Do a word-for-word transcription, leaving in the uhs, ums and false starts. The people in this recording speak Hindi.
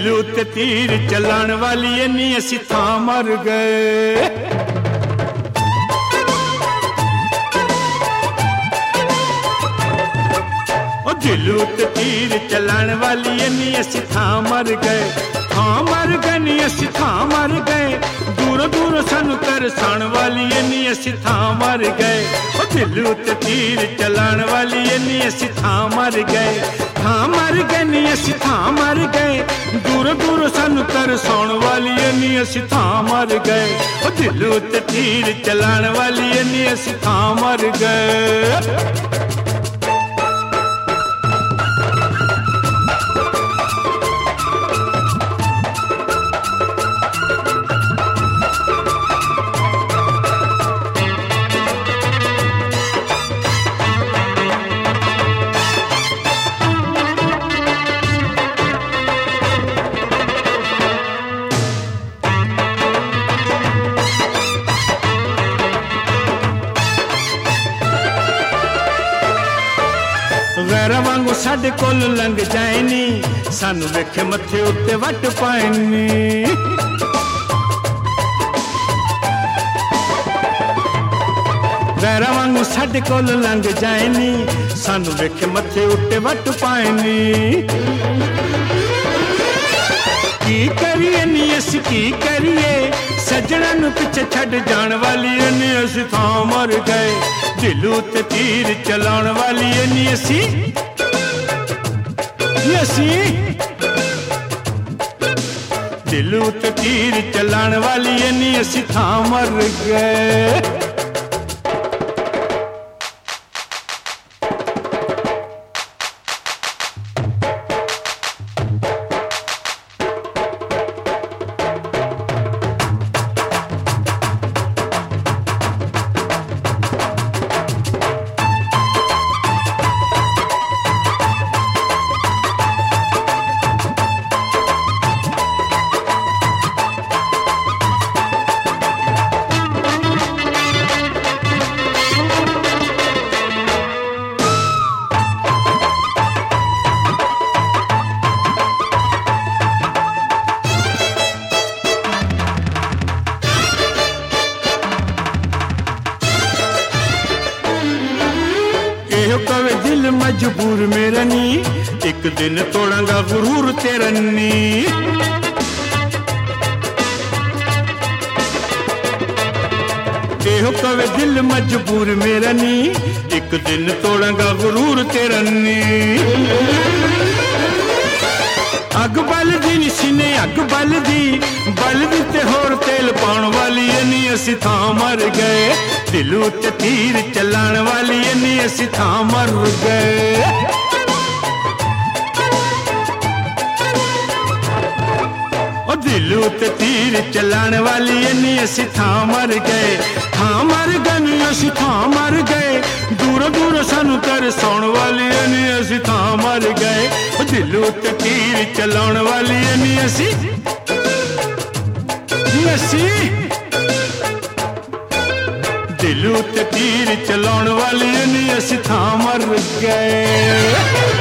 दिल उत्ते तीर चलाण वाली नी असी थां मर गए। ओ दिल उत्ते तीर चलाण वाली नी असी थां मर गए, थां मर गए नी असी थां मर गए, दूरों दूरों सानू तरसाण वाली नी असी थां मर गए। ओ दिल उत्ते तीर चलाण वाली नी असी थां मर गए, थां मर गए नी असी थां मर गए, दूरों दूरों सानू तरसाण वाली नी असी थां मर गए। ओ दिल उत्ते तीर चलाण वाली नी असी थां मर गए। गैर वांगू साडे कोल लंघ जाए नी, सानू वेखे मथे उत्ते वट पाए नी। गैर वांगू साडे कोल लंघ जाए नी, सानू वेखे मथे उत्ते वट पाए नी। की करिए नी असी की करिए, सजना नू पिछे छड़ जाण वाली नी असी थां मर गए। दिल उत्ते तीर चलाण वाली नी असी असी दिल उत्ते तीर चलाण वाली नी असी थां मर गए। कवे दिल मजबूर मेरा नी, एक दिन तोड़ांगा गुरूर तेरा नी। एहो कवे दिल मजबूर मेरा नी, एक दिन तोड़ांगा गुरूर तेरा नी। अग बल दी नी सीने अग बल दी, बल दी ते होर तेल पाउण वाली नी असी थां मर गए। दिल उत्ते तीर चलाण वाली नी असी थां मर गए। ओ दिल उत्ते तीर चलाण वाली नी असी थां मर गए, थां मर गए नी असी थां मर गए, दूरों दूरों सानू तरसाण वाली नी असी थां मर गए। ओ दिल उत्ते तीर चलाण वाली नी असी असी दिल उत्ते तीर चलाउण वाली नी असी थां मर गए।